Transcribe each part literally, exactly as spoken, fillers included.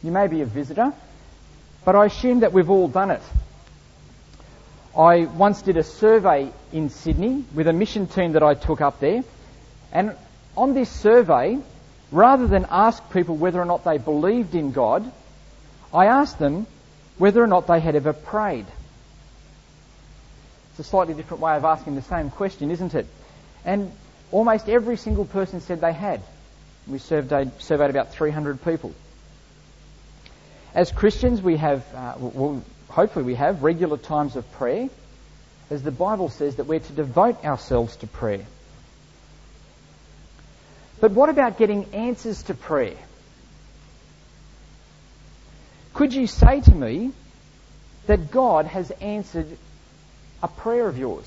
You may be a visitor, but I assume that we've all done it. I once did a survey in Sydney with a mission team that I took up there, and on this survey, rather than ask people whether or not they believed in God, I asked them whether or not they had ever prayed. It's a slightly different way of asking the same question, isn't it? And almost every single person said they had. We surveyed, surveyed about three hundred people. As Christians, we have, uh, well, hopefully we have, regular times of prayer, as the Bible says that we're to devote ourselves to prayer. But what about getting answers to prayer? Could you say to me that God has answered a prayer of yours?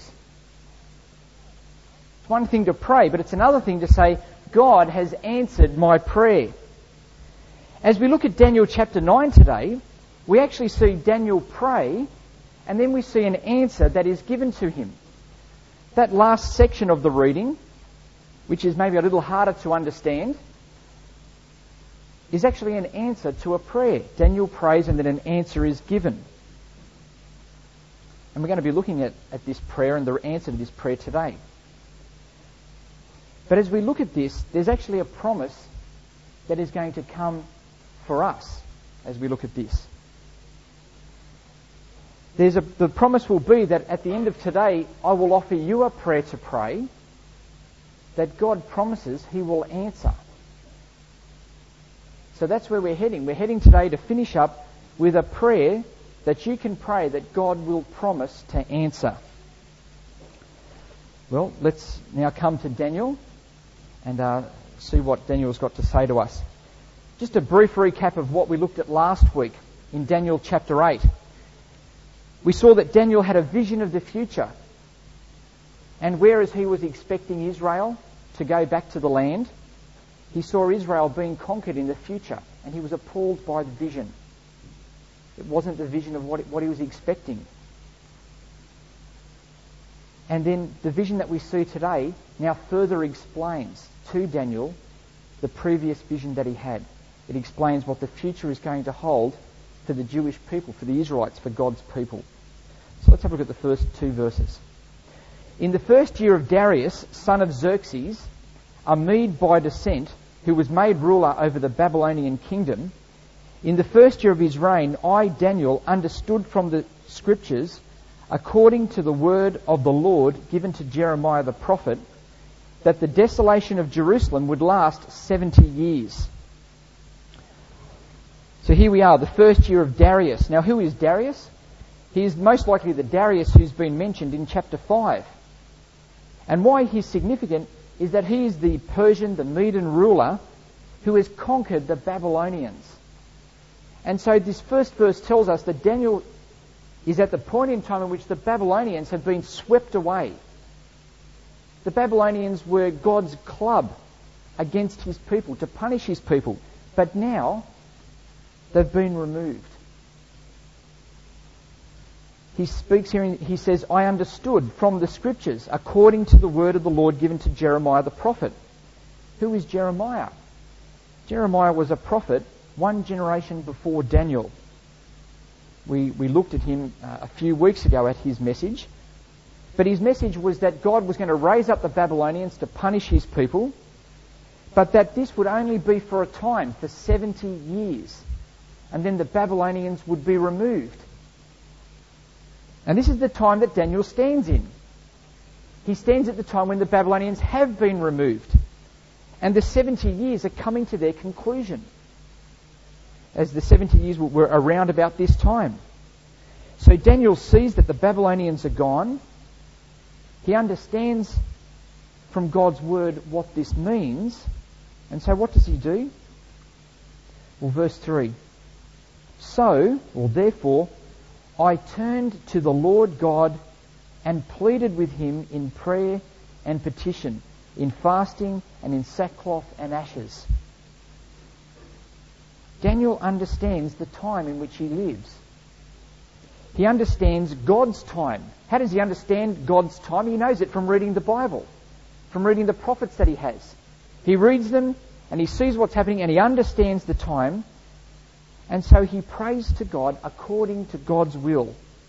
It's one thing to pray, but it's another thing to say, God has answered my prayer. As we look at Daniel chapter nine today, we actually see Daniel pray, and then we see an answer that is given to him. That last section of the reading, which is maybe a little harder to understand, is actually an answer to a prayer. Daniel prays and then an answer is given. And we're going to be looking at, at this prayer and the answer to this prayer today. But as we look at this, there's actually a promise that is going to come for us as we look at this. There's a, the promise will be that at the end of today, I will offer you a prayer to pray that God promises He will answer. So that's where we're heading. We're heading today to finish up with a prayer that you can pray that God will promise to answer. Well, let's now come to Daniel and uh, see what Daniel's got to say to us. Just a brief recap of what we looked at last week in Daniel chapter eight. We saw that Daniel had a vision of the future. And whereas he was expecting Israel to go back to the land, he saw Israel being conquered in the future, and he was appalled by the vision. It wasn't the vision of what, what he was expecting. And then the vision that we see today now further explains to Daniel the previous vision that he had. It explains what the future is going to hold for the Jewish people, for the Israelites, for God's people. So let's have a look at the first two verses. In the first year of Darius, son of Xerxes, a Mede by descent, who was made ruler over the Babylonian kingdom, in the first year of his reign, I, Daniel, understood from the scriptures, according to the word of the Lord given to Jeremiah the prophet, that the desolation of Jerusalem would last seventy years. So here we are, the first year of Darius. Now, who is Darius? He is most likely the Darius who's been mentioned in chapter five. And why he's significant is that he is the Persian, the Median ruler who has conquered the Babylonians. And so this first verse tells us that Daniel is at the point in time in which the Babylonians have been swept away. The Babylonians were God's club against his people, to punish his people. But now they've been removed. He speaks here, and he says, I understood from the scriptures, according to the word of the Lord given to Jeremiah the prophet. Who is Jeremiah? Jeremiah was a prophet one generation before Daniel. We, we looked at him uh, a few weeks ago at his message. But his message was that God was going to raise up the Babylonians to punish his people, but that this would only be for a time, for seventy years. And then the Babylonians would be removed. And this is the time that Daniel stands in. He stands at the time when the Babylonians have been removed. And the seventy years are coming to their conclusion. As the seventy years were around about this time. So Daniel sees that the Babylonians are gone. He understands from God's word what this means. And so what does he do? Well, verse three. So, or therefore, I turned to the Lord God and pleaded with him in prayer and petition, in fasting and in sackcloth and ashes. Daniel understands the time in which he lives. He understands God's time. How does he understand God's time? He knows it from reading the Bible, from reading the prophets that he has. He reads them and he sees what's happening and he understands the time. And so he prays to God according to God's will.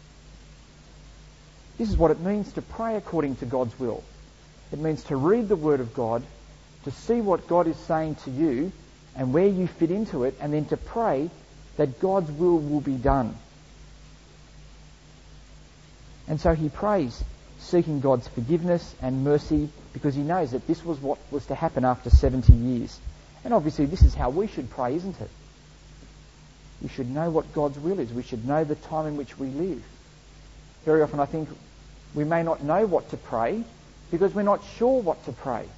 This is what it means to pray according to God's will. It means to read the Word of God, to see what God is saying to you and where you fit into it, and then to pray that God's will will be done. And so he prays, seeking God's forgiveness and mercy, because he knows that this was what was to happen after seventy years. And obviously this is how we should pray, isn't it? We should know what God's will is. We should know the time in which we live. Very often I think we may not know what to pray because we're not sure what to pray.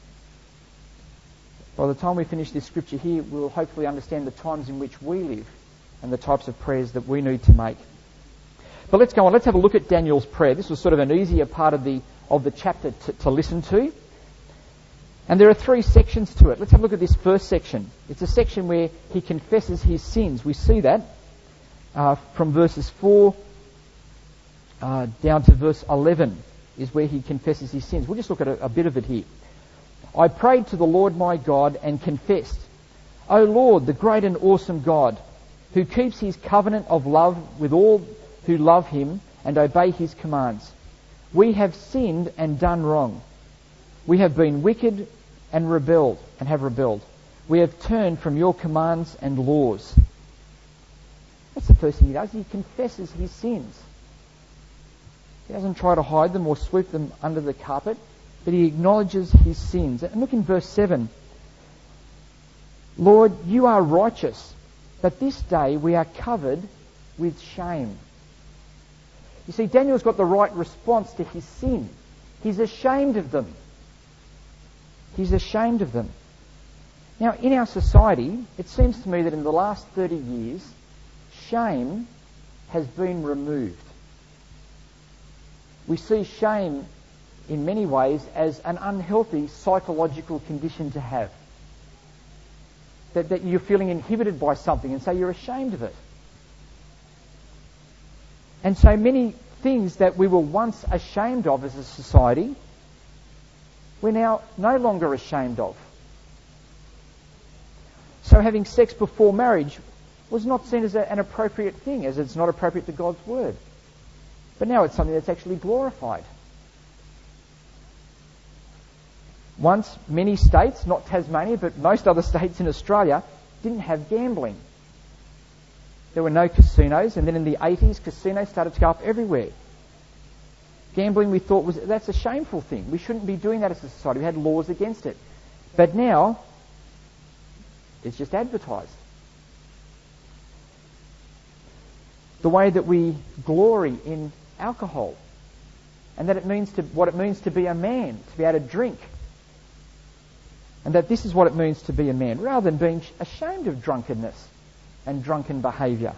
By the time we finish this scripture here, we'll hopefully understand the times in which we live and the types of prayers that we need to make. But let's go on. Let's have a look at Daniel's prayer. This was sort of an easier part of the of the chapter to, to listen to. And there are three sections to it. Let's have a look at this first section. It's a section where he confesses his sins. We see that uh, from verses four uh, down to verse eleven is where he confesses his sins. We'll just look at a, a bit of it here. I prayed to the Lord my God and confessed, O Lord, the great and awesome God, who keeps his covenant of love with all who love him and obey his commands. We have sinned and done wrong. We have been wicked and rebelled and have rebelled. We have turned from your commands and laws. That's the first thing he does. He confesses his sins. He doesn't try to hide them or sweep them under the carpet, but he acknowledges his sins. And look in verse seven. Lord, you are righteous, but this day we are covered with shame. You see, Daniel's got the right response to his sin. He's ashamed of them. He's ashamed of them. Now, in our society, it seems to me that in the last thirty years, shame has been removed. We see shame in many ways as an unhealthy psychological condition to have. That, that you're feeling inhibited by something and so you're ashamed of it. And so many things that we were once ashamed of as a society, we're now no longer ashamed of. So having sex before marriage was not seen as a, an appropriate thing, as it's not appropriate to God's word. But now it's something that's actually glorified. Once, many states, not Tasmania, but most other states in Australia, didn't have gambling. There were no casinos, and then in the eighties, casinos started to go up everywhere. Gambling, we thought, was that's a shameful thing. We shouldn't be doing that as a society. We had laws against it. But now, it's just advertised. The way that we glory in alcohol, and that it means to what it means to be a man, to be able to drink, and that this is what it means to be a man, rather than being ashamed of drunkenness and drunken behaviour.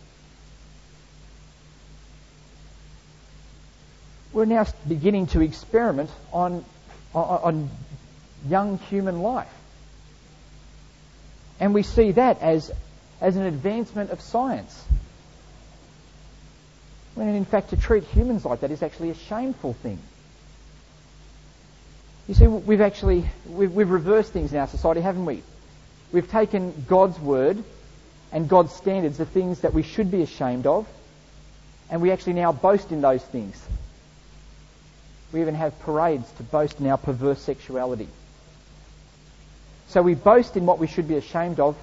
We're now beginning to experiment on, on, on young human life. And we see that as, as an advancement of science. When in fact to treat humans like that is actually a shameful thing. You see, we've actually, we've, we've reversed things in our society, haven't we? We've taken God's word and God's standards, the things that we should be ashamed of, and we actually now boast in those things. We even have parades to boast in our perverse sexuality. So we boast in what we should be ashamed of,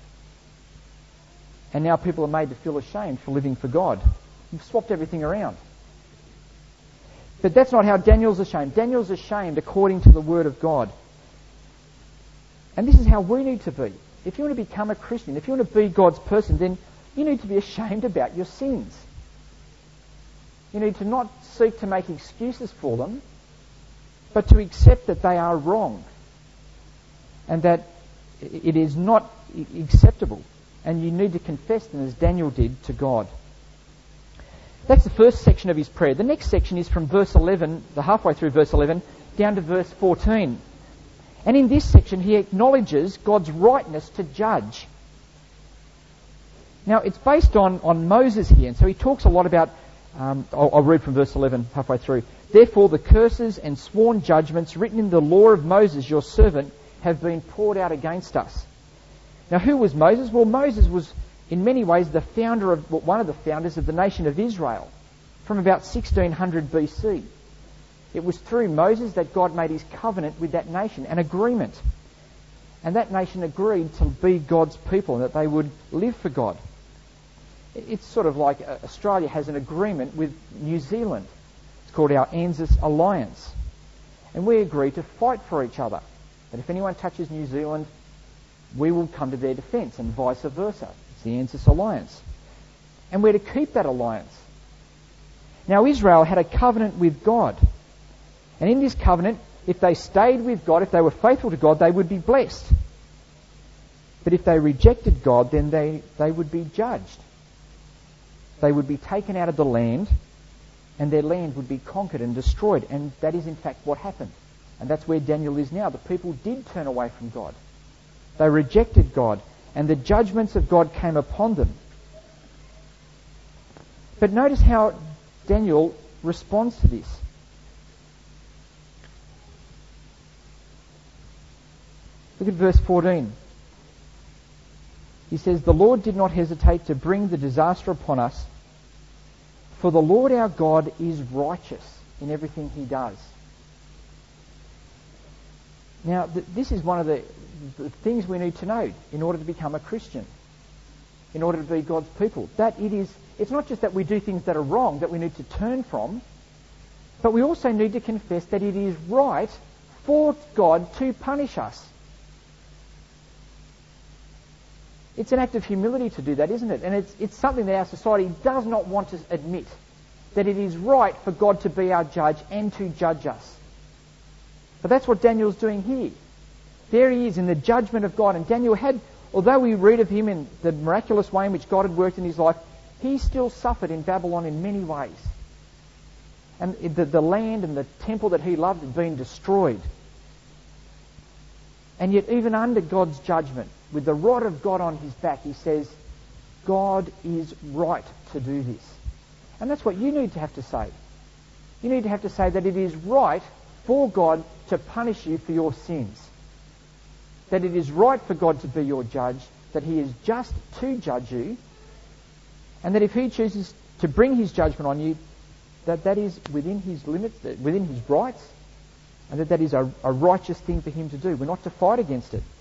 and now people are made to feel ashamed for living for God. We've swapped everything around. But that's not how Daniel's ashamed. Daniel's ashamed according to the Word of God. And this is how we need to be. If you want to become a Christian, if you want to be God's person, then you need to be ashamed about your sins. You need to not seek to make excuses for them, but to accept that they are wrong and that it is not acceptable. And you need to confess them as Daniel did to God. That's the first section of his prayer. The next section is from verse eleven, the halfway through verse eleven, down to verse fourteen. And in this section he acknowledges God's rightness to judge. Now it's based on, on Moses here, and so he talks a lot about, um, I'll, I'll read from verse eleven halfway through. Therefore the curses and sworn judgments written in the law of Moses your servant have been poured out against us. Now who was Moses? Well, Moses was in many ways the founder of, well, one of the founders of the nation of Israel from about sixteen hundred B C. It was through Moses that God made his covenant with that nation, an agreement. And that nation agreed to be God's people and that they would live for God. It's sort of like Australia has an agreement with New Zealand. It's called our ANZUS Alliance. And we agree to fight for each other. That if anyone touches New Zealand, we will come to their defence, and vice versa. It's the ANZUS Alliance. And we're to keep that alliance. Now, Israel had a covenant with God. And in this covenant, if they stayed with God, if they were faithful to God, they would be blessed. But if they rejected God, then they, they would be judged. They would be taken out of the land, and their land would be conquered and destroyed. And that is in fact what happened. And that's where Daniel is now. The people did turn away from God. They rejected God, and the judgments of God came upon them. But notice how Daniel responds to this. Look at verse fourteen. He says, "The Lord did not hesitate to bring the disaster upon us, for the Lord our God is righteous in everything he does." Now, th- this is one of the, the things we need to know in order to become a Christian, in order to be God's people. That it is, it's not just that we do things that are wrong, that we need to turn from, but we also need to confess that it is right for God to punish us. It's an act of humility to do that, isn't it? And it's, it's something that our society does not want to admit, that it is right for God to be our judge and to judge us. But that's what Daniel's doing here. There he is in the judgment of God. And Daniel had, although we read of him in the miraculous way in which God had worked in his life, he still suffered in Babylon in many ways. And the, the land and the temple that he loved had been destroyed. And yet even under God's judgment, with the rod of God on his back, he says, God is right to do this. And that's what you need to have to say. You need to have to say that it is right for God to punish you for your sins. That it is right for God to be your judge, that he is just to judge you, and that if he chooses to bring his judgment on you, that that is within his limits, within his rights, and that that is a, a righteous thing for him to do. We're not to fight against it.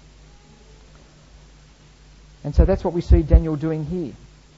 And so that's what we see Daniel doing here.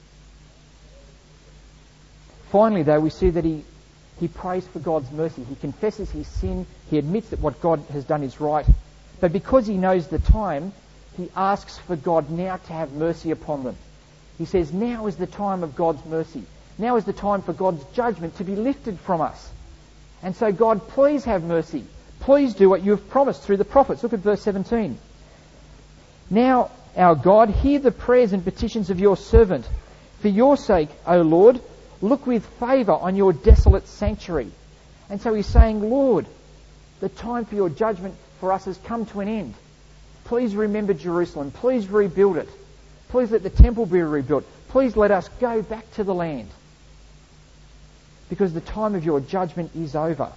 Finally, though, we see that he, he prays for God's mercy. He confesses his sin. He admits that what God has done is right. But because he knows the time, he asks for God now to have mercy upon them. He says, now is the time of God's mercy. Now is the time for God's judgment to be lifted from us. And so, God, please have mercy. Please do what you have promised through the prophets. Look at verse seventeen. Now, our God, hear the prayers and petitions of your servant. For your sake, O Lord, look with favour on your desolate sanctuary. And so he's saying, Lord, the time for your judgment for us has come to an end. Please remember Jerusalem. Please rebuild it. Please let the temple be rebuilt. Please let us go back to the land. Because the time of your judgment is over.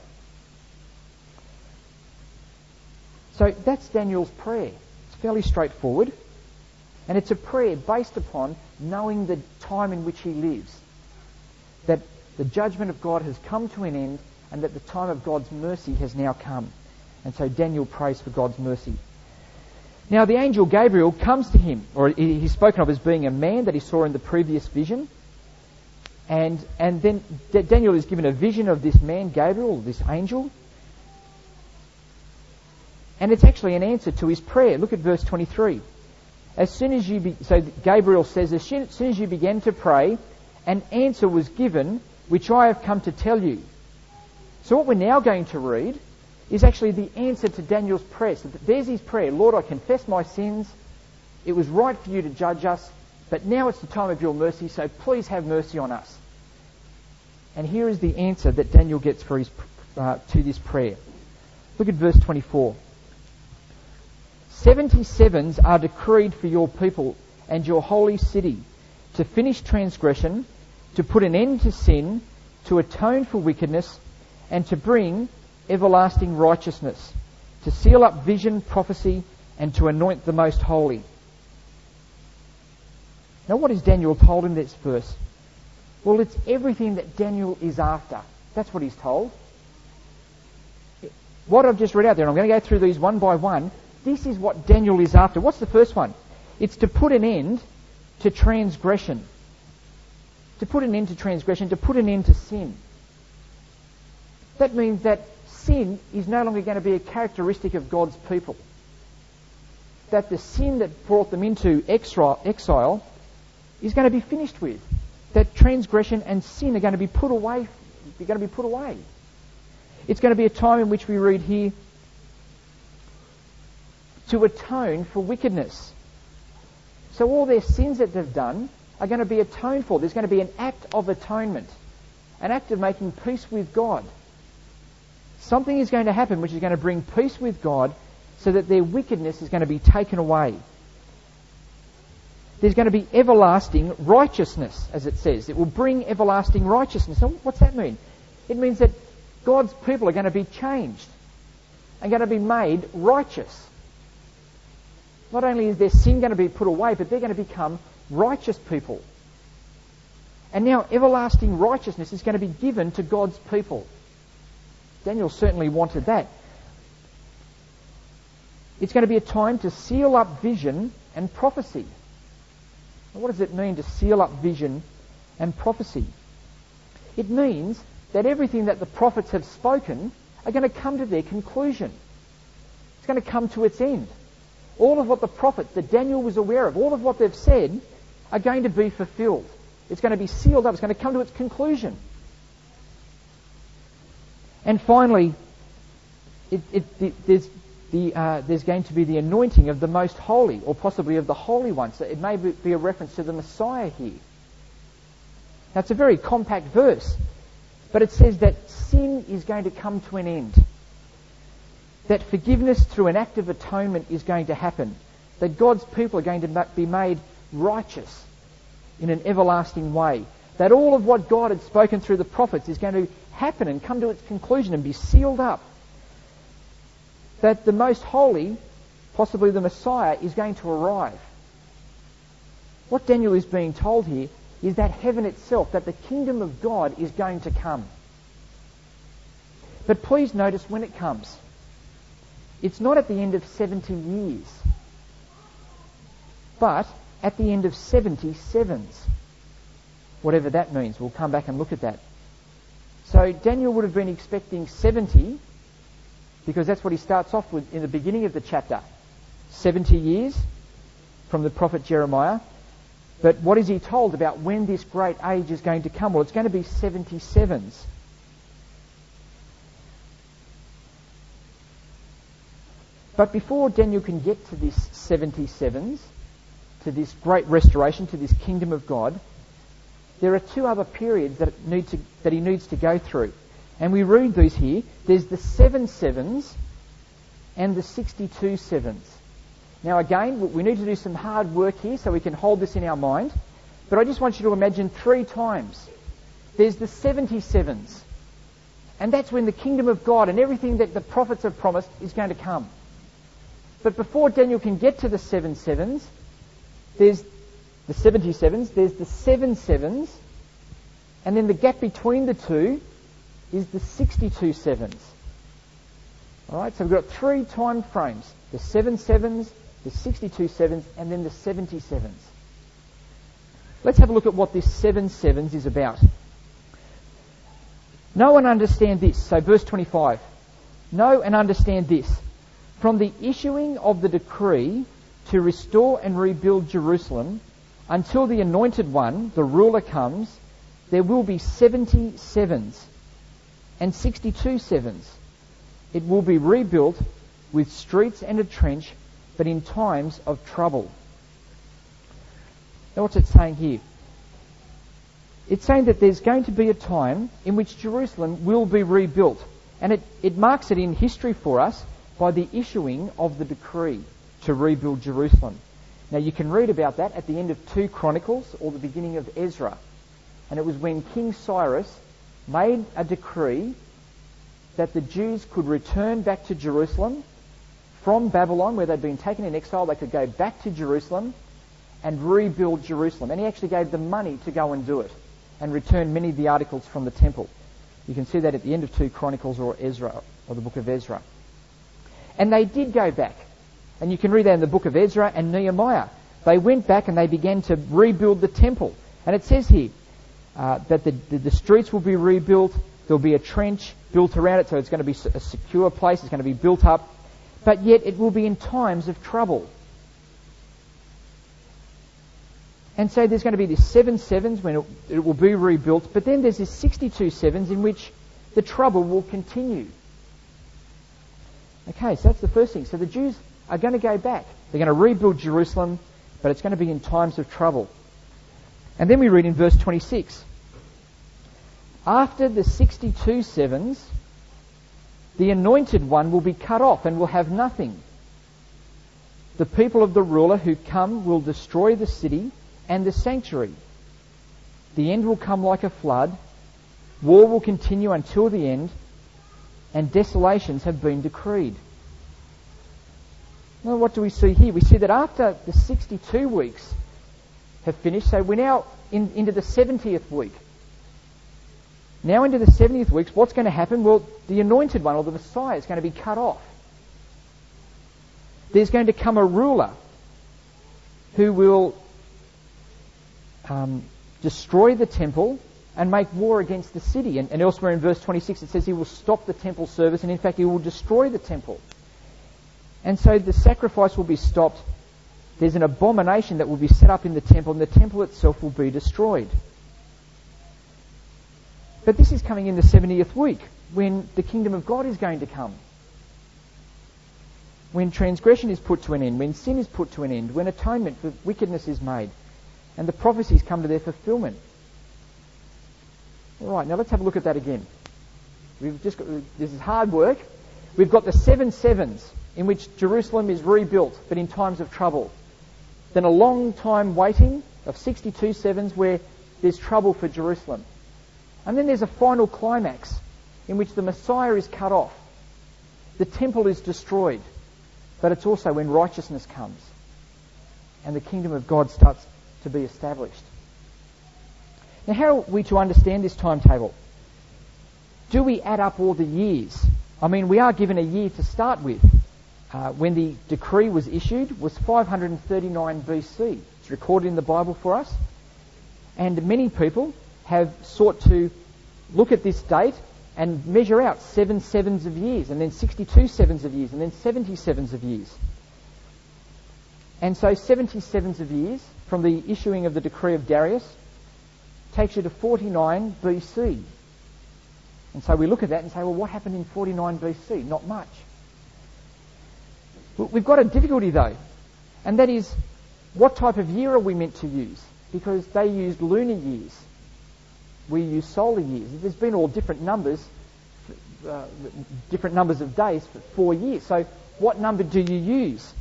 So that's Daniel's prayer. It's fairly straightforward. And it's a prayer based upon knowing the time in which he lives. That the judgment of God has come to an end and that the time of God's mercy has now come. And so Daniel prays for God's mercy. Now the angel Gabriel comes to him, or he's spoken of as being a man that he saw in the previous vision. And, and then Daniel is given a vision of this man, Gabriel, this angel. And it's actually an answer to his prayer. Look at verse twenty-three. As soon as you, be, so Gabriel says, as soon, as soon as you began to pray, an answer was given, which I have come to tell you. So what we're now going to read is actually the answer to Daniel's prayer. So there's his prayer. Lord, I confess my sins. It was right for you to judge us, but now it's the time of your mercy, so please have mercy on us. And here is the answer that Daniel gets for his, uh, to this prayer. Look at verse twenty-four. Seventy sevens are decreed for your people and your holy city, to finish transgression, to put an end to sin, to atone for wickedness, and to bring everlasting righteousness, to seal up vision, prophecy, and to anoint the most holy. Now what is Daniel told in this verse? Well, it's everything that Daniel is after. That's what he's told. What I've just read out there, and I'm going to go through these one by one, this is what Daniel is after. What's the first one? It's to put an end to transgression. To put an end to transgression, to put an end to sin. That means that sin is no longer going to be a characteristic of God's people. That the sin that brought them into exile is going to be finished with. That transgression and sin are going to be put away. They're going to be put away. It's going to be a time in which we read here to atone for wickedness. So all their sins that they've done are going to be atoned for. There's going to be an act of atonement, an act of making peace with God. Something is going to happen which is going to bring peace with God so that their wickedness is going to be taken away. There's going to be everlasting righteousness, as it says. It will bring everlasting righteousness. So what's that mean? It means that God's people are going to be changed and going to be made righteous. Not only is their sin going to be put away, but they're going to become righteous people. And now everlasting righteousness is going to be given to God's people. Daniel certainly wanted that. It's going to be a time to seal up vision and prophecy. What does it mean to seal up vision and prophecy? It means that everything that the prophets have spoken are going to come to their conclusion. It's going to come to its end. All of what the prophets that Daniel was aware of, all of what they've said, are going to be fulfilled. It's going to be sealed up. It's going to come to its conclusion. And finally, it, it, it, there's, the, uh, there's going to be the anointing of the Most Holy, or possibly of the Holy One. So it may be a reference to the Messiah here. Now, it's a very compact verse, but it says that sin is going to come to an end. That forgiveness through an act of atonement is going to happen. That God's people are going to be made righteous in an everlasting way. That all of what God had spoken through the prophets is going to happen and come to its conclusion and be sealed up. That the Most Holy, possibly the Messiah, is going to arrive. What Daniel is being told here is that heaven itself, that the kingdom of God is going to come. But please notice when it comes. It's not at the end of seventy years, but at the end of seventy sevens. Whatever that means, we'll come back and look at that. So Daniel would have been expecting seventy, because that's what he starts off with in the beginning of the chapter. seventy years from the prophet Jeremiah. But what is he told about when this great age is going to come? Well, it's going to be seventy sevens. But before Daniel can get to this seventy sevens, to this great restoration, to this kingdom of God, there are two other periods that, need to, that he needs to go through. And we read these here. There's the seven sevens and the sixty-two sevens. Now again, we need to do some hard work here so we can hold this in our mind. But I just want you to imagine three times. There's the seventy sevens. And that's when the kingdom of God and everything that the prophets have promised is going to come. But before Daniel can get to the seven sevens, there's the seventy sevens, there's the seven sevens, and then the gap between the two is the sixty-two sevens. Alright, so we've got three time frames. The seven sevens, the sixty-two sevens, and then the seventy sevens. Let's have a look at what this seven sevens is about. Know and understand this. So verse twenty-five. Know and understand this. From the issuing of the decree to restore and rebuild Jerusalem until the anointed one, the ruler, comes, there will be seventy sevens and sixty-two sevens. It will be rebuilt with streets and a trench, but in times of trouble. Now what's it saying here? It's saying that there's going to be a time in which Jerusalem will be rebuilt. And it, it marks it in history for us by the issuing of the decree to rebuild Jerusalem. Now you can read about that at the end of Second Chronicles or the beginning of Ezra. And it was when King Cyrus made a decree that the Jews could return back to Jerusalem from Babylon, where they'd been taken in exile. They could go back to Jerusalem, and rebuild Jerusalem. And he actually gave them money to go and do it and return many of the articles from the temple. You can see that at the end of two Chronicles or Ezra, or the book of Ezra. And they did go back. And you can read that in the book of Ezra and Nehemiah. They went back and they began to rebuild the temple. And it says here uh, that the, the, the streets will be rebuilt. There'll be a trench built around it, so it's going to be a secure place. It's going to be built up. But yet it will be in times of trouble. And so there's going to be this seven sevens when it, it will be rebuilt. But then there's this sixty-two sevens in which the trouble will continue. Okay, so that's the first thing. So the Jews are going to go back. They're going to rebuild Jerusalem, but it's going to be in times of trouble. And then we read in verse twenty-six. After the sixty-two sevens, the anointed one will be cut off and will have nothing. The people of the ruler who come will destroy the city and the sanctuary. The end will come like a flood. War will continue until the end, and desolations have been decreed. Now, what do we see here? We see that after the sixty-two weeks have finished, so we're now in, into the seventieth week. Now into the seventieth week, what's going to happen? Well, the anointed one, or the Messiah, is going to be cut off. There's going to come a ruler who will um, destroy the temple and make war against the city. And, and elsewhere in verse twenty-six it says he will stop the temple service, and in fact he will destroy the temple. And so the sacrifice will be stopped. There's an abomination that will be set up in the temple, and the temple itself will be destroyed. But this is coming in the seventieth week, when the kingdom of God is going to come. When transgression is put to an end, when sin is put to an end, when atonement for wickedness is made, and the prophecies come to their fulfillment. All right, now let's have a look at that again. We've just got, this is hard work. We've got the seven sevens, in which Jerusalem is rebuilt, but in times of trouble. Then a long time waiting of sixty-two sevens where there's trouble for Jerusalem. And then there's a final climax in which the Messiah is cut off. The temple is destroyed, but it's also when righteousness comes and the kingdom of God starts to be established. Now, how are we to understand this timetable? Do we add up all the years? I mean, we are given a year to start with. Uh, when the decree was issued was five hundred thirty-nine B C. It's recorded in the Bible for us. And many people have sought to look at this date and measure out seven sevens of years, and then sixty-two sevens of years, and then seventy sevens of years. And so seventy sevens of years from the issuing of the decree of Darius takes you to forty-nine B C. And so we look at that and say, well, what happened in forty-nine B C? Not much. We've got a difficulty though, and that is, what type of year are we meant to use? Because they used lunar years. We use solar years. There's been all different numbers, uh, different numbers of days for four years. So what number do you use?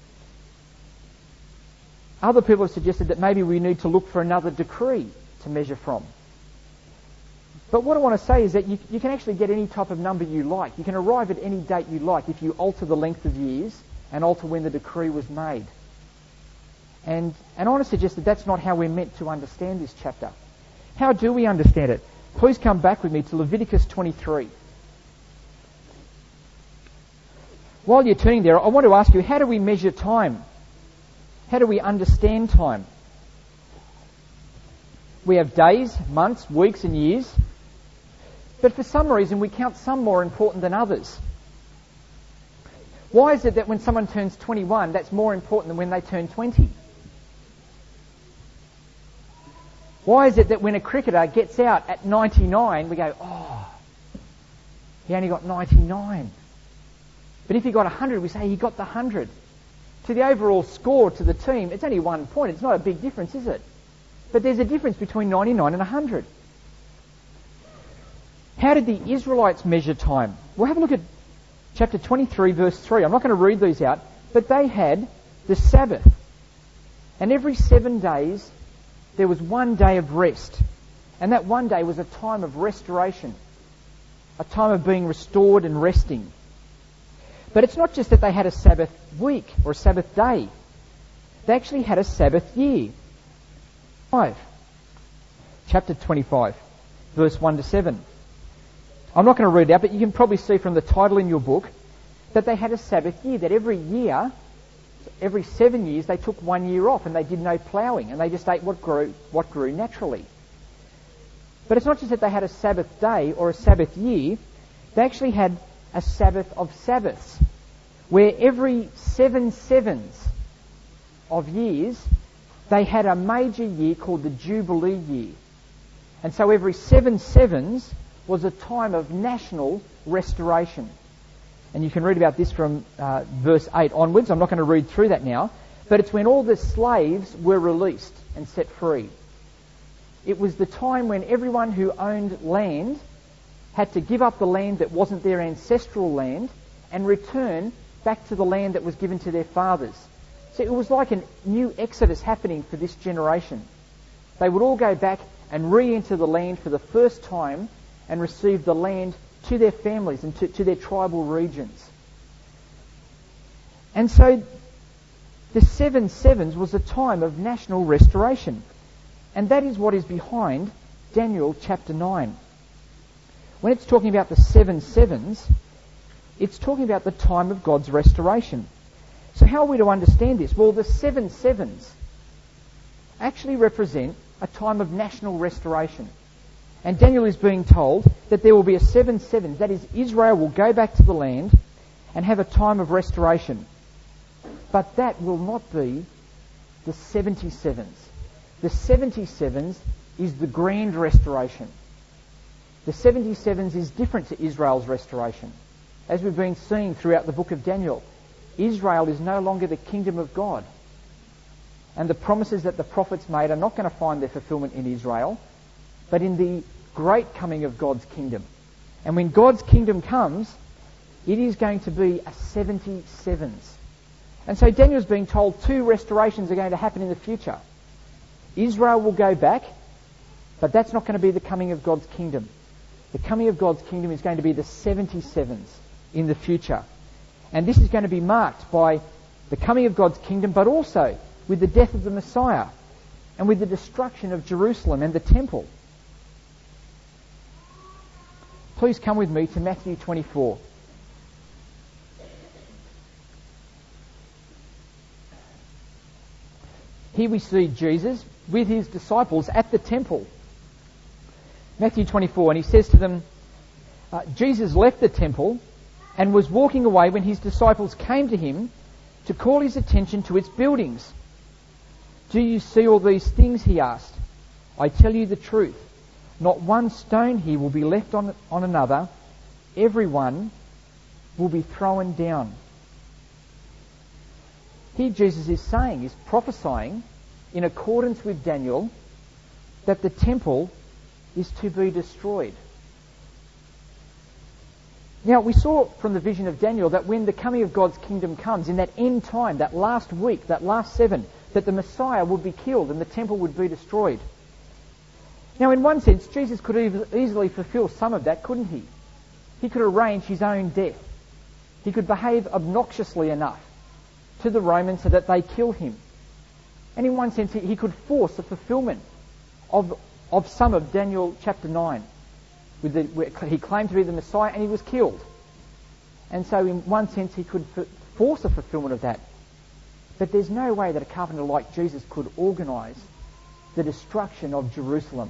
Other people have suggested that maybe we need to look for another decree to measure from. But what I want to say is that you, you can actually get any type of number you like. You can arrive at any date you like if you alter the length of years and alter when the decree was made. And, and I want to suggest that that's not how we're meant to understand this chapter. How do we understand it? Please come back with me to Leviticus twenty-three. While you're turning there, I want to ask you, how do we measure time? How do we understand time? We have days, months, weeks and years. But for some reason we count some more important than others. Why is it that when someone turns twenty-one, that's more important than when they turn twenty? Why is it that when a cricketer gets out at ninety-nine, we go, oh, he only got ninety-nine. But if he got one hundred, we say he got the one hundred. To the overall score to the team, it's only one point. It's not a big difference, is it? But there's a difference between ninety-nine and one hundred. How did the Israelites measure time? We'll have a look at chapter twenty-three, verse three. I'm not going to read these out, but they had the Sabbath. And every seven days, there was one day of rest. And that one day was a time of restoration, a time of being restored and resting. But it's not just that they had a Sabbath week or a Sabbath day. they actually had a Sabbath year. Five. Chapter twenty-five, verse one to seven. I'm not going to read it out, but you can probably see from the title in your book that they had a Sabbath year, that every year, every seven years, they took one year off and they did no ploughing and they just ate what grew, what grew naturally. But it's not just that they had a Sabbath day or a Sabbath year, they actually had a Sabbath of Sabbaths, where every seven sevens of years, they had a major year called the Jubilee year. And so every seven sevens was a time of national restoration. And you can read about this from uh, verse eight onwards. I'm not going to read through that now. But it's when all the slaves were released and set free. It was the time when everyone who owned land had to give up the land that wasn't their ancestral land and return back to the land that was given to their fathers. So it was like a new exodus happening for this generation. They would all go back and re-enter the land for the first time and receive the land to their families and to, to their tribal regions. And so the seven sevens was a time of national restoration. And that is what is behind Daniel chapter nine. When it's talking about the seven sevens, it's talking about the time of God's restoration. So how are we to understand this? Well, the seven sevens actually represent a time of national restoration. And Daniel is being told that there will be a seven sevens. That is, Israel will go back to the land and have a time of restoration. But that will not be the seventy sevens. The seventy sevens is the grand restoration. The seventy sevens is different to Israel's restoration. As we've been seeing throughout the book of Daniel, Israel is no longer the kingdom of God. And the promises that the prophets made are not going to find their fulfillment in Israel, but in the great coming of God's kingdom. And when God's kingdom comes, it is going to be a seventy sevens. And so Daniel's being told two restorations are going to happen in the future. Israel will go back, but that's not going to be the coming of God's kingdom. The coming of God's kingdom is going to be the seventy sevens in the future. And this is going to be marked by the coming of God's kingdom, but also with the death of the Messiah and with the destruction of Jerusalem and the temple. Please come with me to Matthew twenty-four. Here we see Jesus with his disciples at the temple. Matthew twenty-four, and he says to them, uh, Jesus left the temple and was walking away when his disciples came to him to call his attention to its buildings. Do you see all these things? He asked. I tell you the truth. Not one stone here will be left on, on another. Everyone will be thrown down. Here Jesus is saying, is prophesying in accordance with Daniel that the temple is to be destroyed. Now, we saw from the vision of Daniel that when the coming of God's kingdom comes, in that end time, that last week, that last seven, that the Messiah would be killed and the temple would be destroyed. Now, in one sense, Jesus could ev- easily fulfill some of that, couldn't he? He could arrange his own death. He could behave obnoxiously enough to the Romans so that they kill him. And in one sense, he, he could force the fulfillment of, of some of Daniel chapter nine. With the, where he claimed to be the Messiah and he was killed. And so in one sense, he could f- force a fulfillment of that. But there's no way that a carpenter like Jesus could organise the destruction of Jerusalem.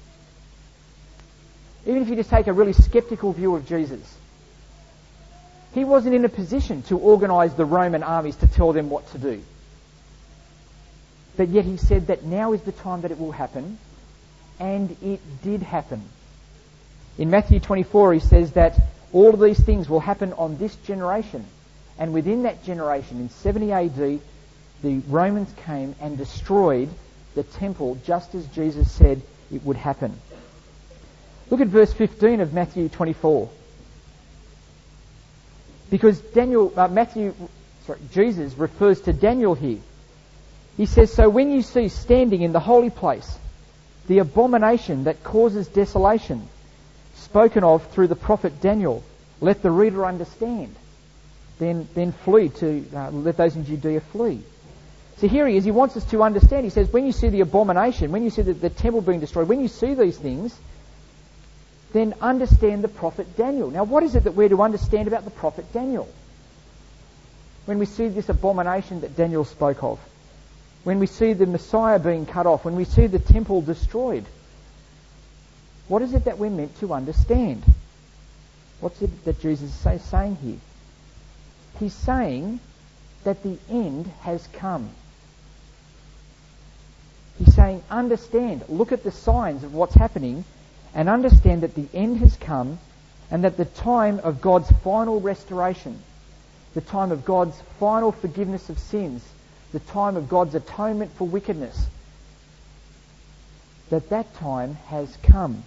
Even if you just take a really sceptical view of Jesus, he wasn't in a position to organise the Roman armies to tell them what to do. But yet he said that now is the time that it will happen, and it did happen. In Matthew twenty-four he says that all of these things will happen on this generation, and within that generation, in seventy A D, the Romans came and destroyed the temple just as Jesus said it would happen. Look at verse fifteen of Matthew twenty-four. Because Daniel, uh, Matthew, sorry, Jesus refers to Daniel here. He says, so when you see standing in the holy place the abomination that causes desolation, spoken of through the prophet Daniel, let the reader understand. Then, then flee to, uh, let those in Judea flee. So here he is, he wants us to understand. He says, when you see the abomination, when you see the, the temple being destroyed, when you see these things, then understand the prophet Daniel. Now, what is it that we're to understand about the prophet Daniel? When we see this abomination that Daniel spoke of, when we see the Messiah being cut off, when we see the temple destroyed, what is it that we're meant to understand? What's it that Jesus is saying here? He's saying that the end has come. He's saying, understand, look at the signs of what's happening, and understand that the end has come, and that the time of God's final restoration, the time of God's final forgiveness of sins, the time of God's atonement for wickedness, that that time has come.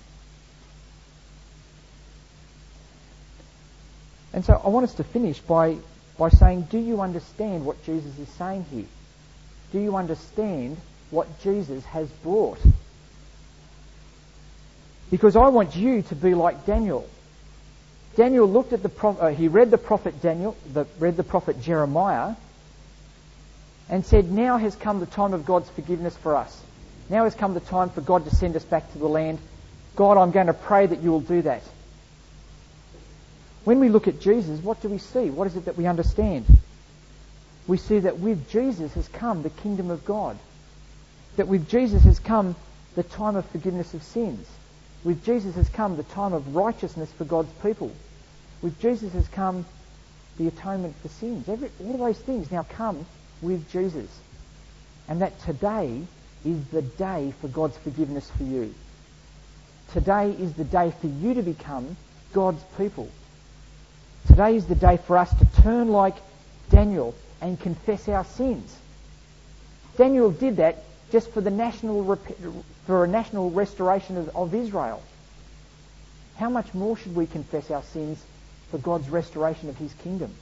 And so I want us to finish by, by saying, do you understand what Jesus is saying here? Do you understand what Jesus has brought? Because I want you to be like Daniel. Daniel looked at the prophet, uh, he read the prophet Daniel, the, read the prophet Jeremiah, and said, now has come the time of God's forgiveness for us. Now has come the time for God to send us back to the land. God, I'm going to pray that you will do that. When we look at Jesus, what do we see? What is it that we understand? We see that with Jesus has come the kingdom of God. That with Jesus has come the time of forgiveness of sins. With Jesus has come the time of righteousness for God's people. With Jesus has come the atonement for sins. Every, all of those things now come with Jesus. And that today is the day for God's forgiveness for you. Today is the day for you to become God's people. Today is the day for us to turn like Daniel and confess our sins. Daniel did that just for the national for a national restoration of, of Israel. How much more should we confess our sins for God's restoration of his kingdom?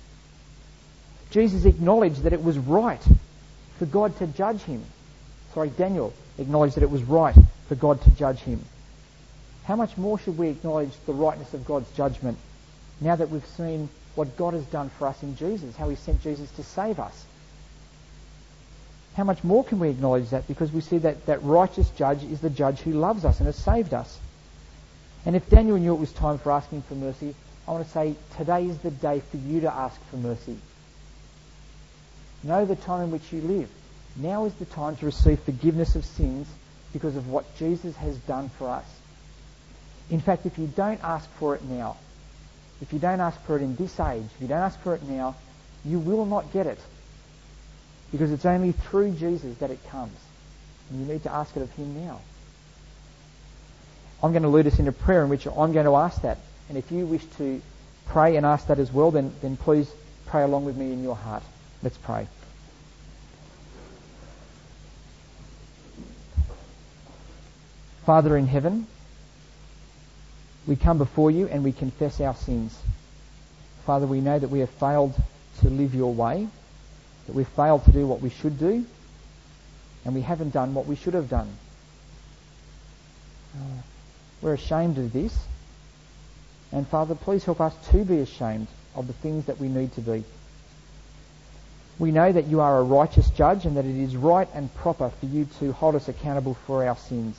Jesus acknowledged that it was right for God to judge him. Sorry, Daniel acknowledged that it was right for God to judge him. How much more should we acknowledge the rightness of God's judgment now that we've seen what God has done for us in Jesus, how he sent Jesus to save us? How much more can we acknowledge that? Because we see that that righteous judge is the judge who loves us and has saved us. And if Daniel knew it was time for asking for mercy, I want to say today is the day for you to ask for mercy. Know the time in which you live. Now is the time to receive forgiveness of sins because of what Jesus has done for us. In fact, if you don't ask for it now, if you don't ask for it in this age, if you don't ask for it now, you will not get it. Because it's only through Jesus that it comes. And you need to ask it of him now. I'm going to lead us in a prayer in which I'm going to ask that. And if you wish to pray and ask that as well, then, then please pray along with me in your heart. Let's pray. Father in heaven, we come before you and we confess our sins. Father, we know that we have failed to live your way, that we've failed to do what we should do, and we haven't done what we should have done. Uh, we're ashamed of this, and Father, please help us to be ashamed of the things that we need to be. We know that you are a righteous judge and that it is right and proper for you to hold us accountable for our sins.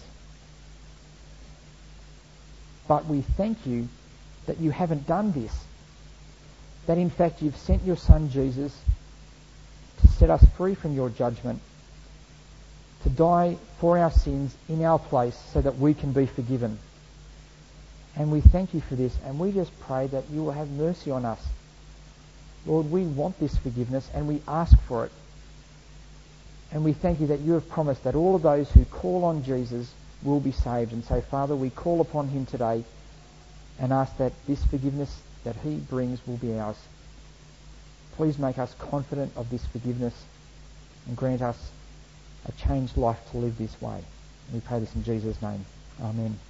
But we thank you that you haven't done this, that in fact you've sent your Son Jesus to set us free from your judgment, to die for our sins in our place so that we can be forgiven. And we thank you for this, and we just pray that you will have mercy on us. Lord, we want this forgiveness and we ask for it. And we thank you that you have promised that all of those who call on Jesus will be saved. And so, Father, we call upon him today and ask that this forgiveness that he brings will be ours. Please make us confident of this forgiveness and grant us a changed life to live this way. And we pray this in Jesus' name. Amen.